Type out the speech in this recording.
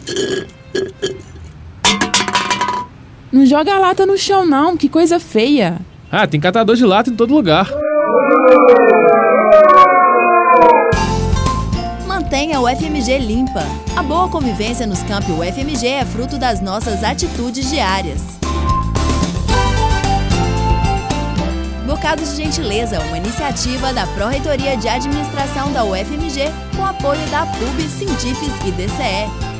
Não joga a lata no chão não, que coisa feia. Ah, tem catador de lata em todo lugar. Mantenha o UFMG limpa. A boa convivência nos campi UFMG é fruto das nossas atitudes diárias. Bocados de Gentileza, uma iniciativa da Pró-Reitoria de Administração da UFMG, com apoio da PUB, Sindifes e DCE.